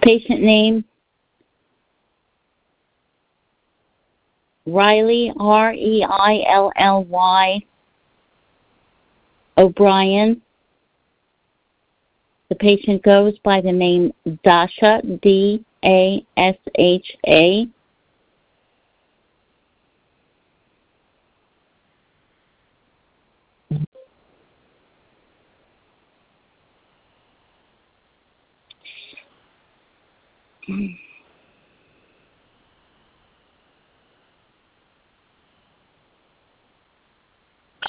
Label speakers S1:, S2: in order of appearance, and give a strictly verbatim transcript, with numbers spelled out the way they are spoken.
S1: Patient name, Riley, R E I L L Y, O'Brien. The patient goes by the name Dasha, D A S H A.